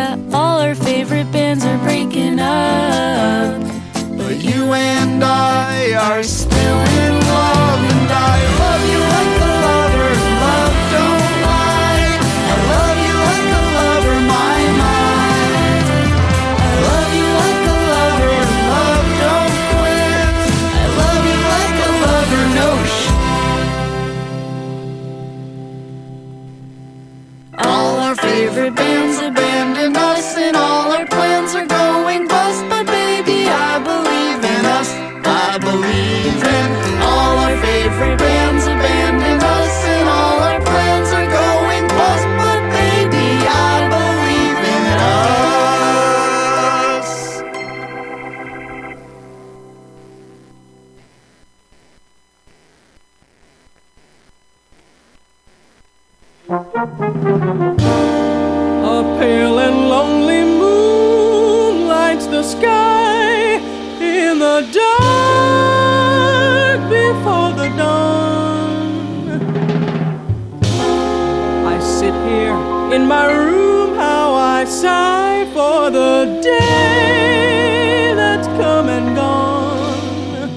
all our favorite bands are breaking up. But you and I are still in love, and I love you like a lover, love don't lie. I love you like a lover, my mind. I love you like a lover, love don't quit. I love you like a lover, no All our favorite bands abandoned us, and all our plans are going bust. But baby, I believe in us, I believe in all our favorite bands abandoned us, and all our plans are going bust. But baby, I believe in us. A pale and lonely moon lights the sky in the dark before the dawn. I sit here in my room, how I sigh for the day that's come and gone.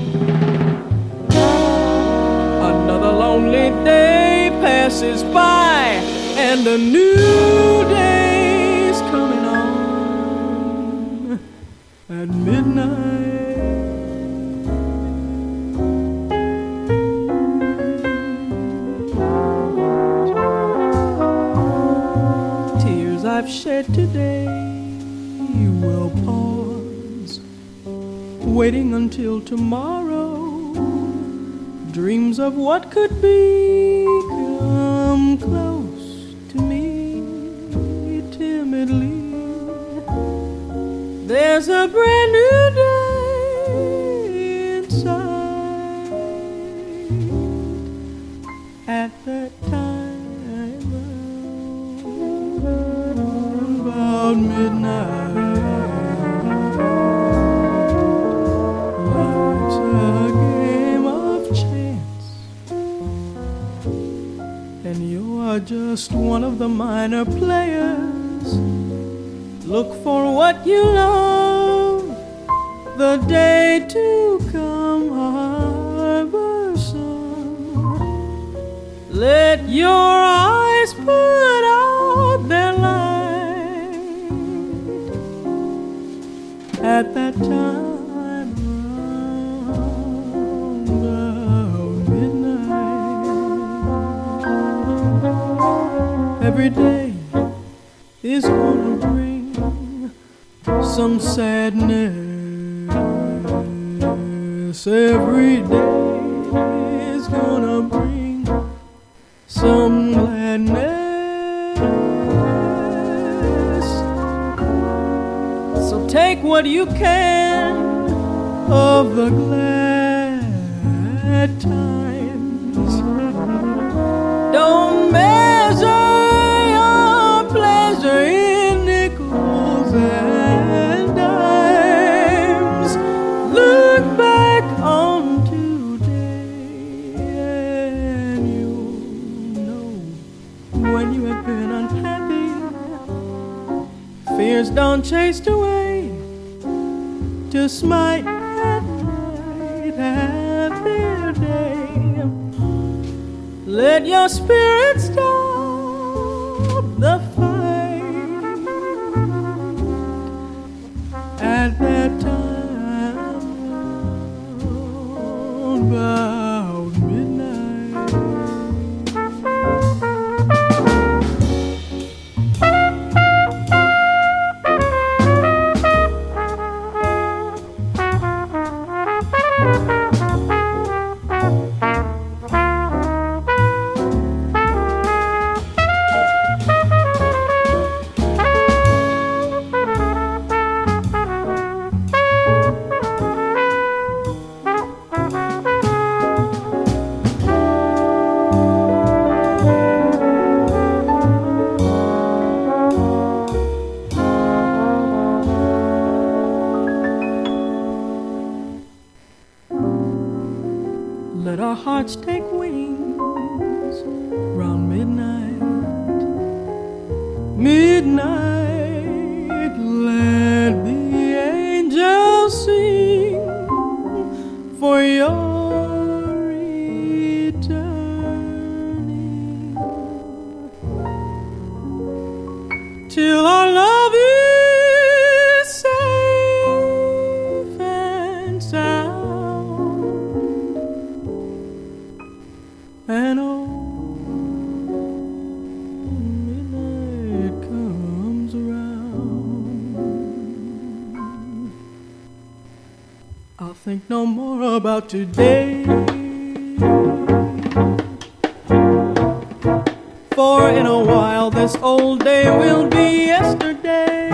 Another lonely day passes by, and a new day's coming on at midnight. Tears I've shed today will pause, waiting until tomorrow. Dreams of what could be come close to me timidly. There's a brand new day inside at that time about midnight. Life's a game of chance, and you are just one of the minor players. Look for what you love, the day to come harborsome. Let your eyes put out their light at that time around midnight. Every day is gonna bring some sadness. Every day is gonna bring some gladness. So take what you can of the glad times. Don't measure your pleasure in nickels and dimes. Look back on today, and you'll know when you have been unhappy. Fears don't chase away to smite at night at their day. Let your spirit stop the fight at that time about midnight. Let our hearts take wings round midnight, midnight. I'll think no more about today. For in a while this old day will be yesterday.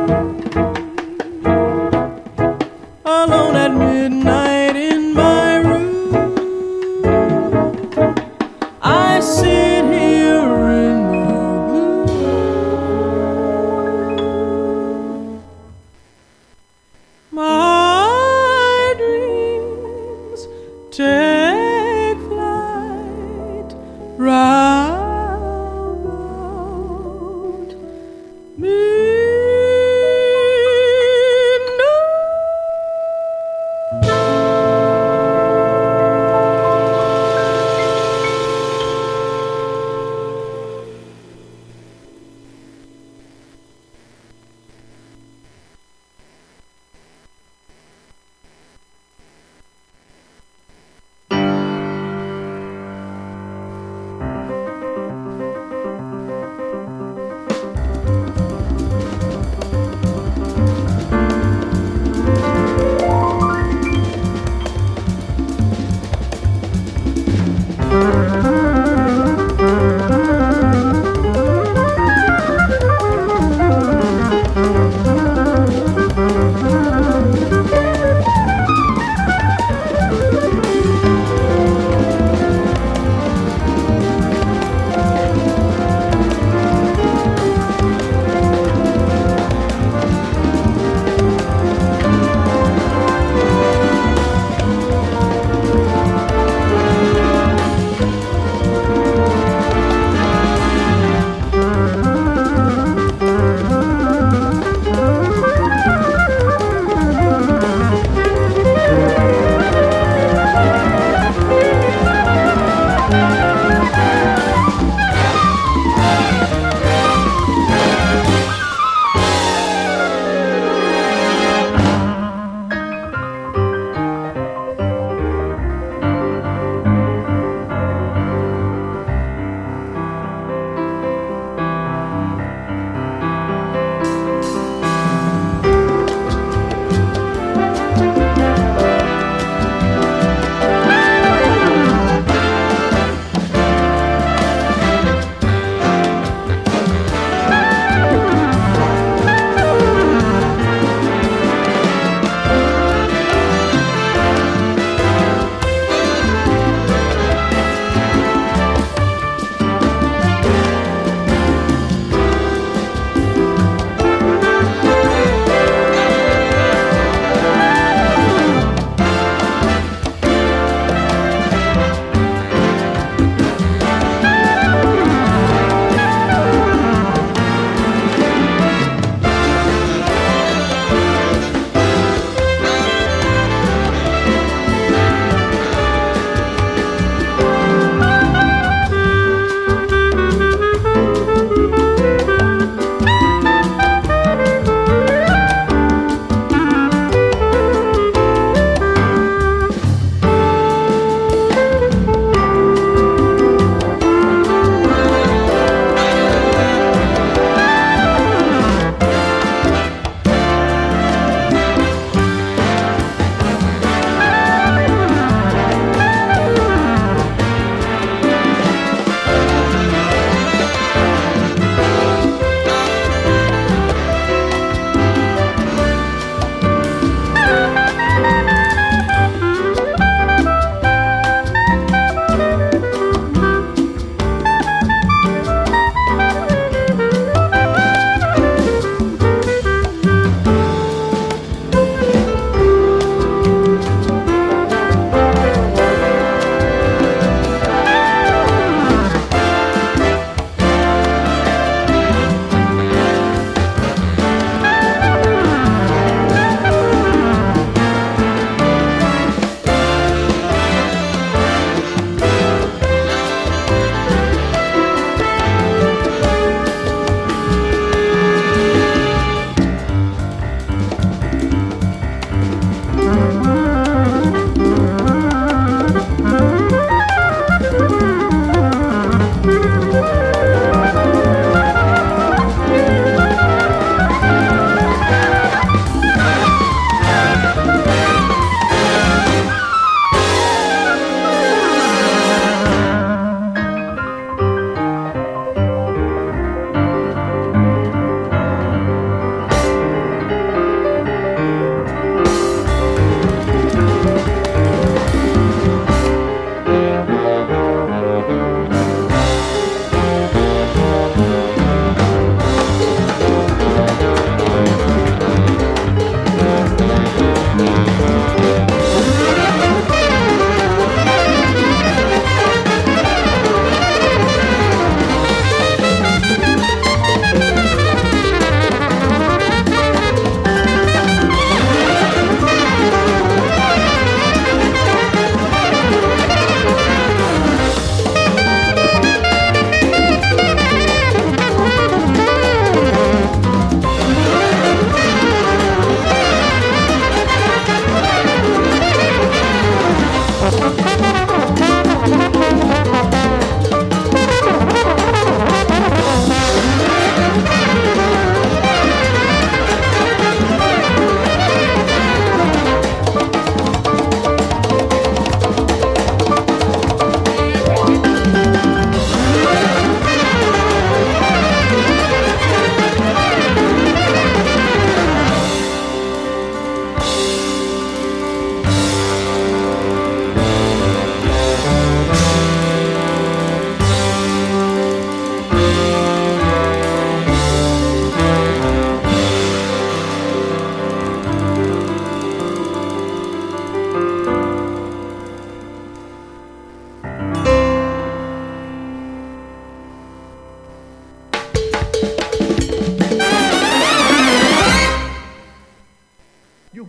Alone at midnight in my room, I sit here in the gloom. My dreams take flight round me.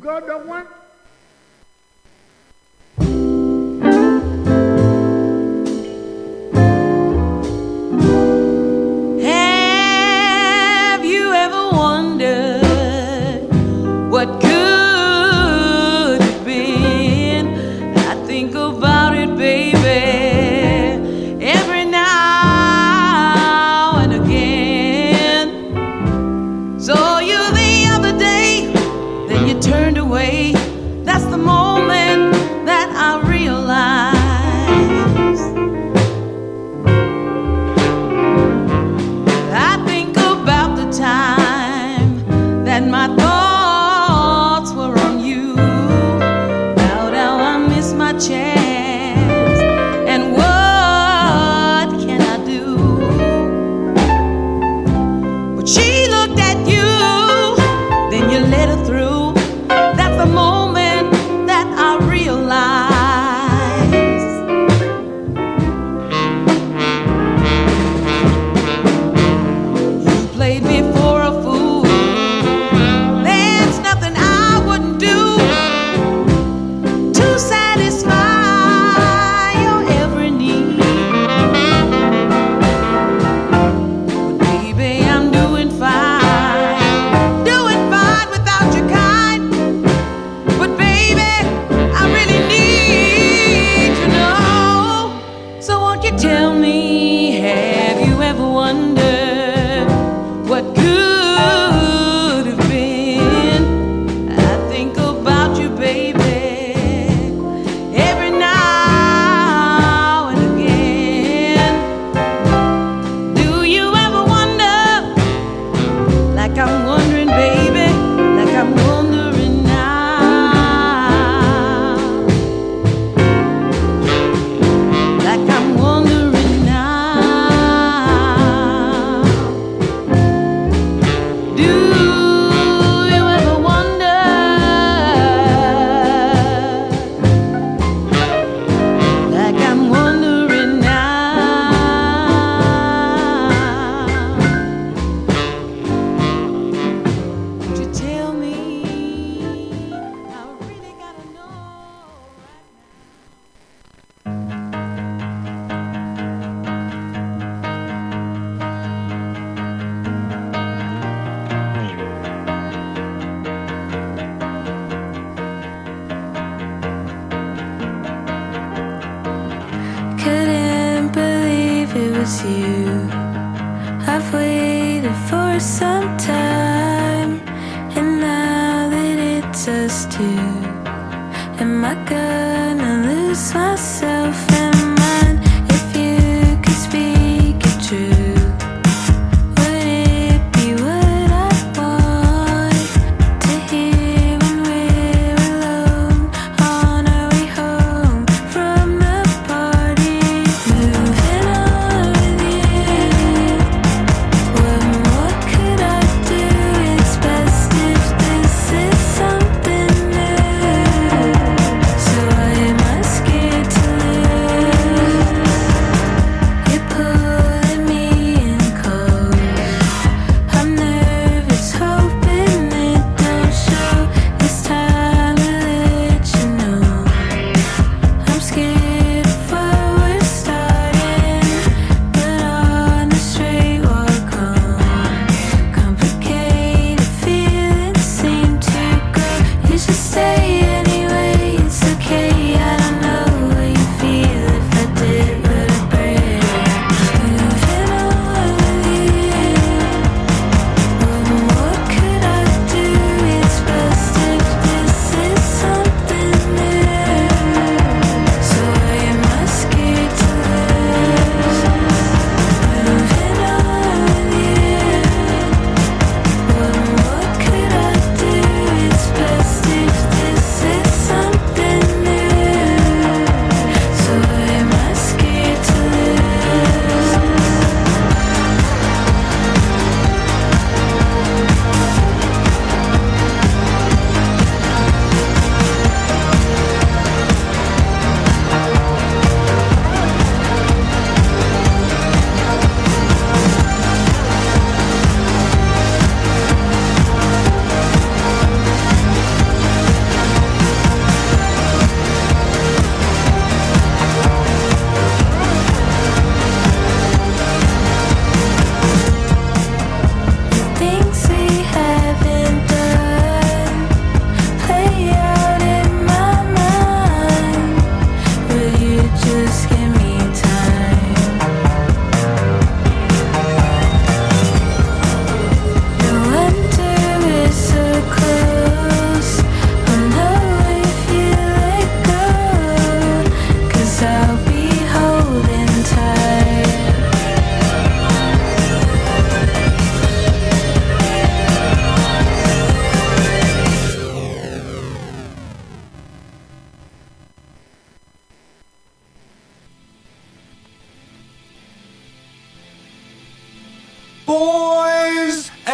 got that one? Have you ever wondered what could have been? I think about it, baby, every now and again. Saw you the other day, then you turned away. That's the moment that I realized I think about the time that my thoughts were on you. Now I miss my chance, and what can I do? But she looked at you, then you let her through. That's the moment that I realized you played me for a fool. There's nothing I wouldn't do to satisfy your every need. But baby, I'm doing fine without your kind. But baby, I really need to know. So won't you tell me, have you ever wondered what could have been? I think about you, baby, every now and again. Do you ever wonder, like I'm wondering, baby, like I'm wondering now, like I'm wondering now? Do you ever wonder, like I'm wondering now? Would you tell me? I really gotta know right Couldn't believe it was you. I've waited for some time, and now that it's us two, am I gonna lose myself in mine? If you could speak it true, would it be what I want to hear when we're alone on our way home from the party? Moving on with you. What more could I do? It's best if this is something new. So I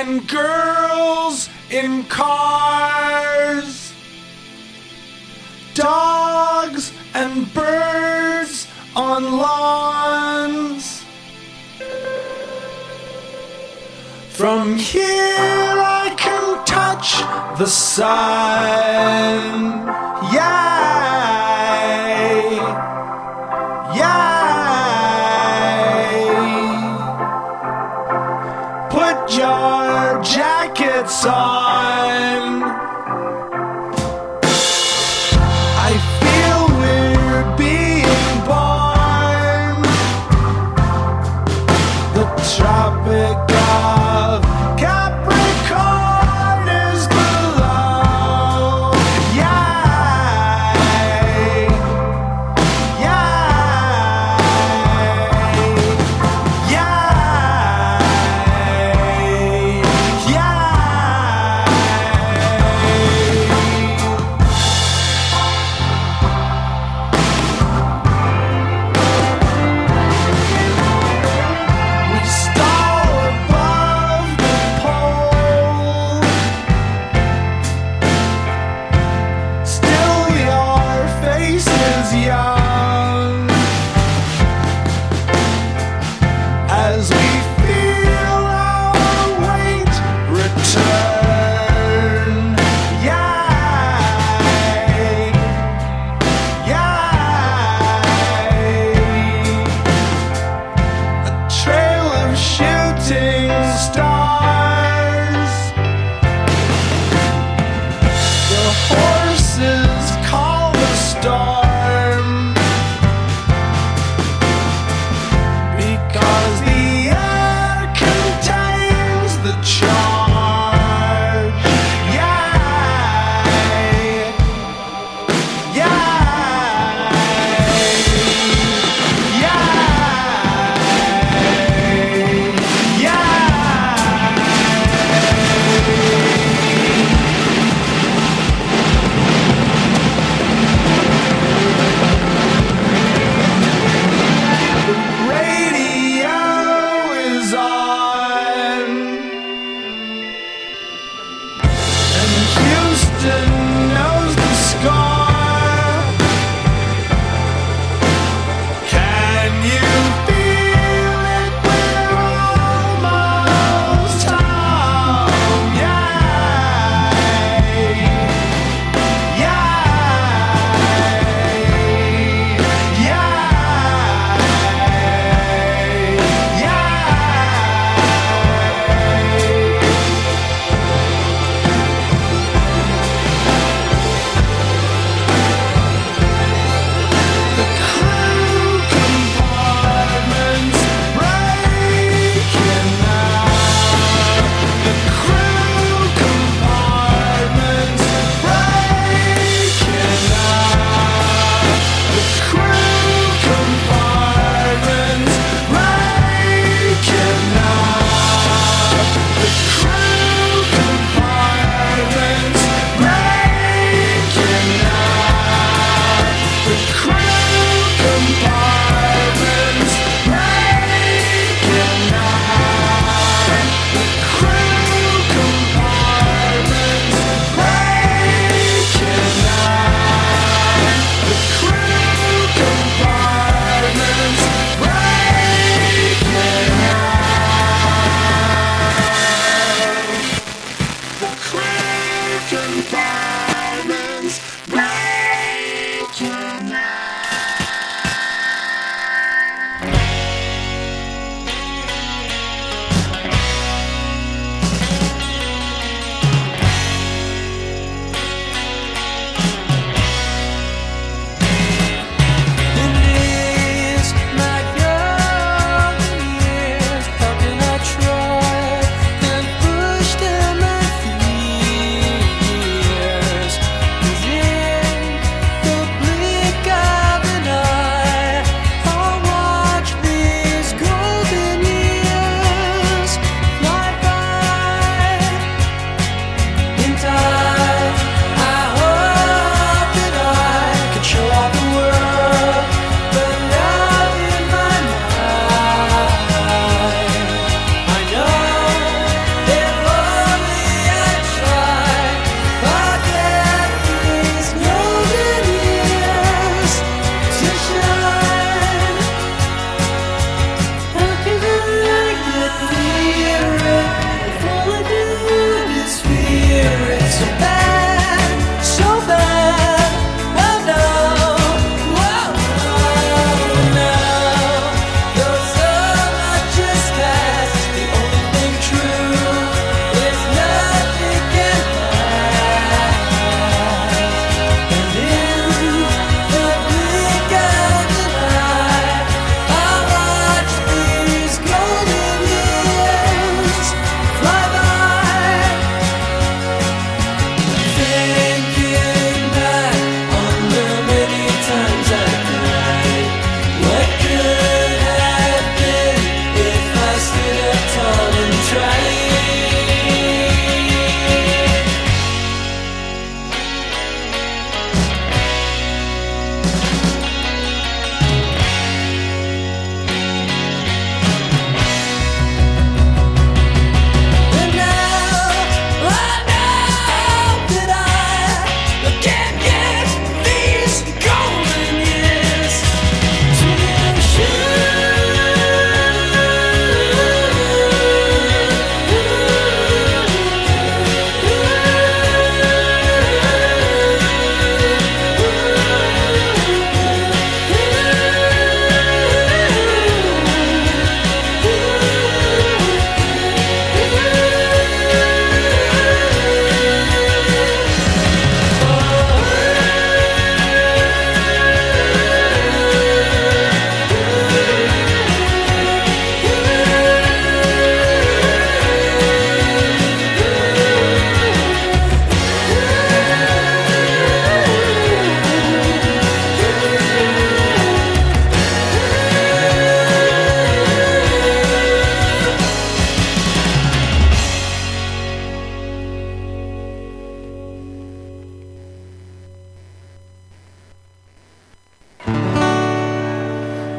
and girls in cars, dogs and birds on lawns. From here I can touch the sun. Yay, yay. Put your jackets on. I feel we're being born. The Tropic of Capricorn is below. Yay, yay, yay, we stall above the pole. Still your face is young as we feel our weight return. Yay, yay. A trail of shooting stars. The horses call the storm because the air contains the charge. Yay, yay, yay, yay. The radio is on, and Houston knows the score. Can you feel it? We're almost home. Yay, yay, yay, yay. The crew compartments breaking up. The crew compartments breaking up. The crew compartments breaking up. The crew compartments breaking up. The crew compartments breaking up. The crew compartments breaking up. The crew compartments breaking up. The crew compartments breaking up. Denise, my golden years, how can I try and push them my feet?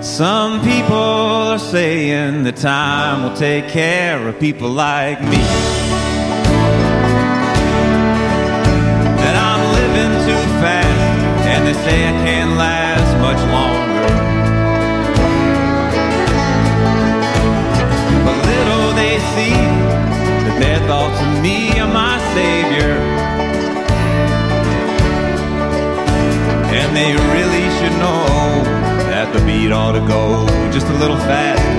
Some people are saying that time will take care of people like me. That I'm living too fast, and they say I can't last much longer. But little they see that their thoughts of me are my savior, and they really should know that the beat ought to go just a little faster.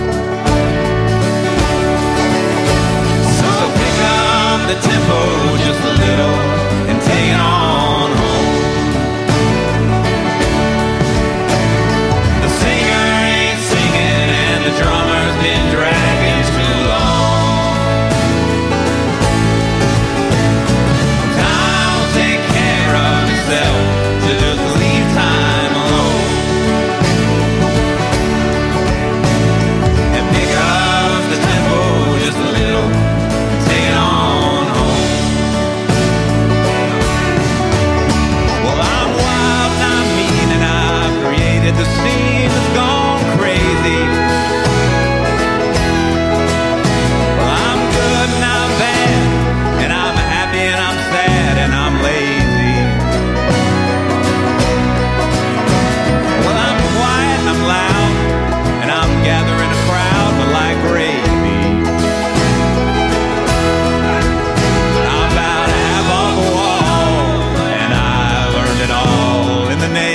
So pick up the tempo just a little and take it on home. The singer ain't singing and the drummer's been dragging too long. Time will take care of itself, so just leave time alone. The scene has gone crazy. Well, I'm good and I'm bad, and I'm happy and I'm sad and I'm lazy. Well, I'm quiet and I'm loud, and I'm gathering a crowd but like gravy. I'm about half off the wall, and I learned it all in the Navy.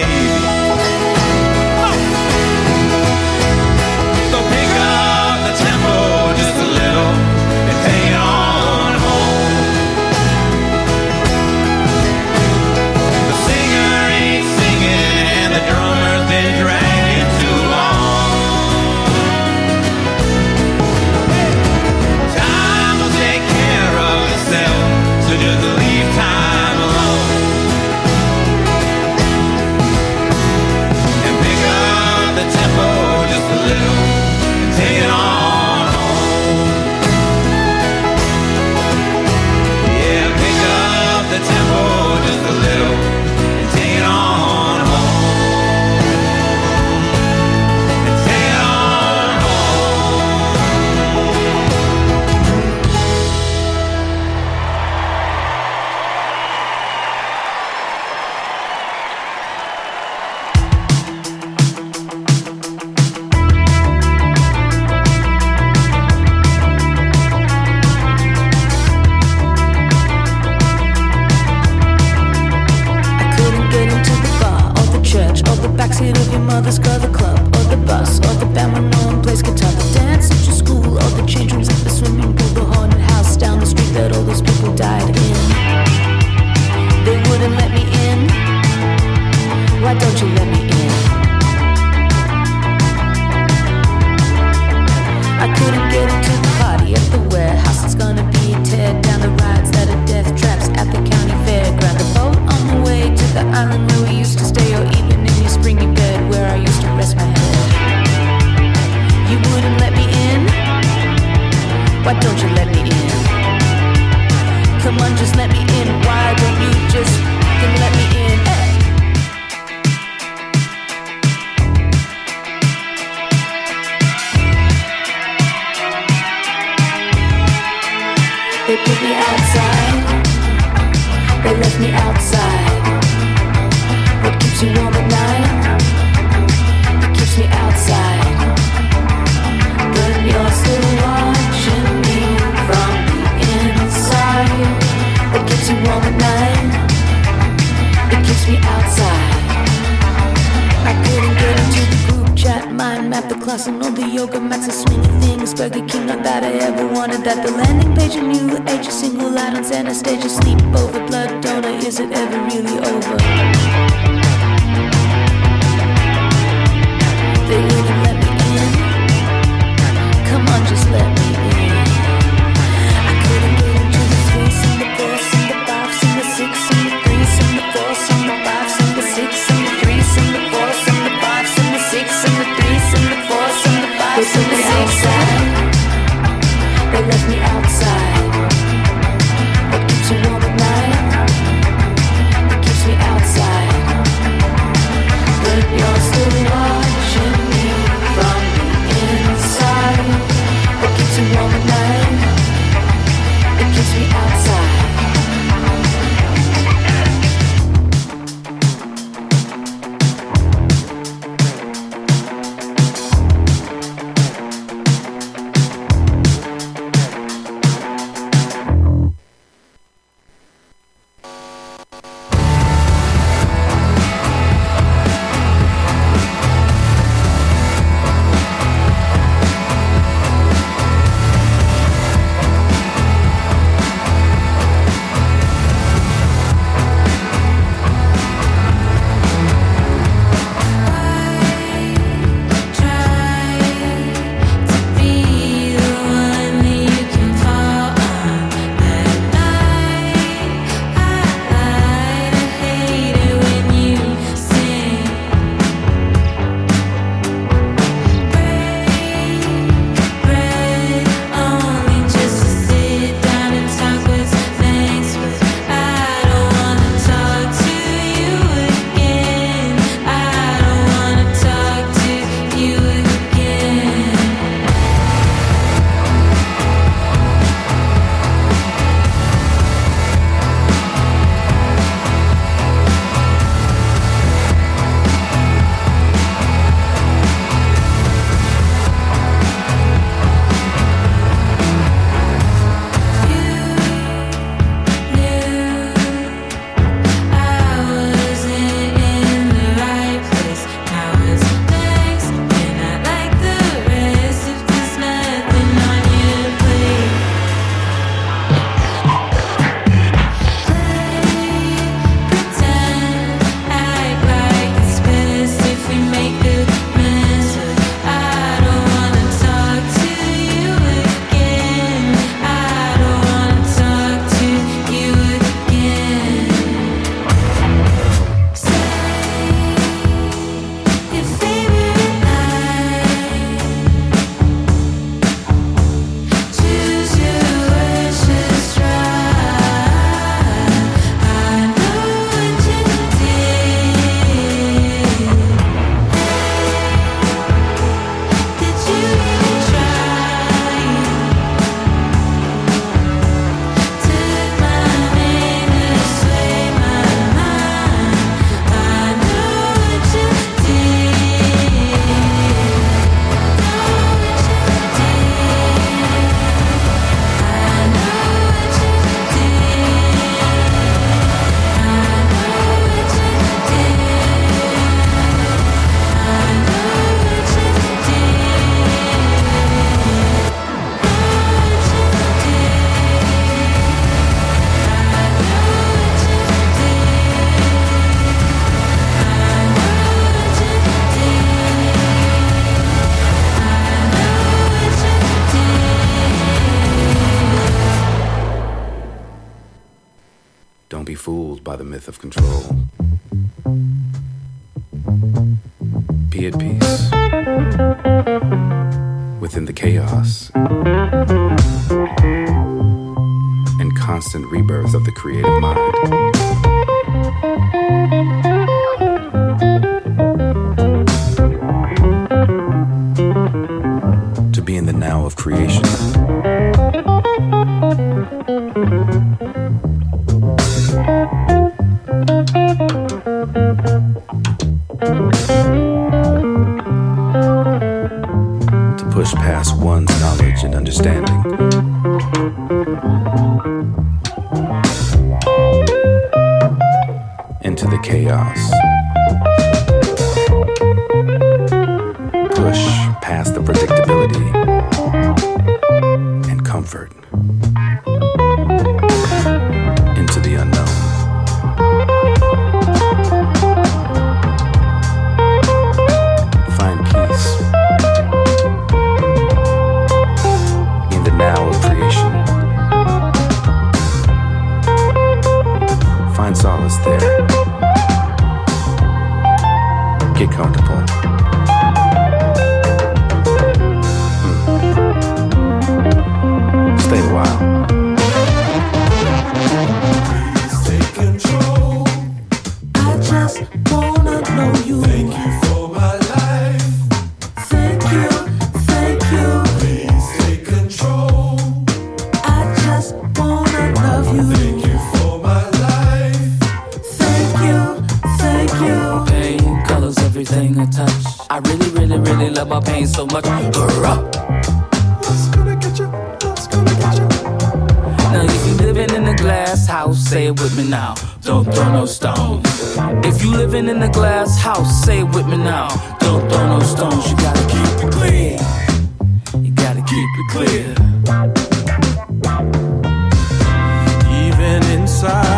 Outside. What keeps you warm at night? It keeps me outside. fooled by the myth of control. Be at peace within the chaos and constant rebirth of the creative mind. To be in the now of creation. To push past one's knowledge and understanding. Into the chaos. Push past the predictability and comfort into the unknown. Find peace in the now of creation. Find solace there. Get comfortable. Stay a while. Please take control. I just wanna know you. Thank you for my life. Thank you, thank you. Please take control. I just wanna love you. Thank you for my life. Thank you, thank you. Pain colors everything I touch. I really, really, really love my pain so much. Hurrah! What's gonna get you? What's gonna get you? Now if you living in a glass house, say it with me now. Don't throw no stones. If you living in a glass house, say it with me now. Don't throw no stones. You gotta keep it clean. You gotta keep it clear. Even inside